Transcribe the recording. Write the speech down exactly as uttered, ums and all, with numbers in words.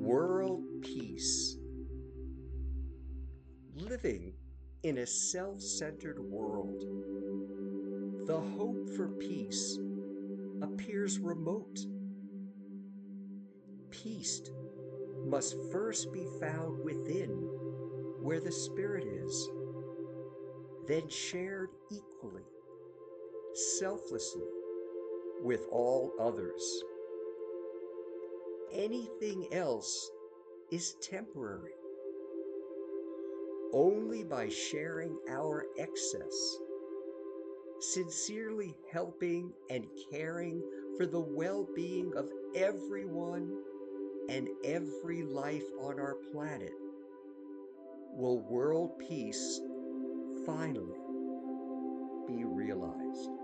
World peace. Living in a self-centered world, the hope for peace appears remote. Peace must first be found within, where the spirit is, then shared equally, selflessly, with all others. Anything else is temporary. Only by sharing our excess, sincerely helping and caring for the well-being of everyone and every life on our planet, will world peace finally be realized.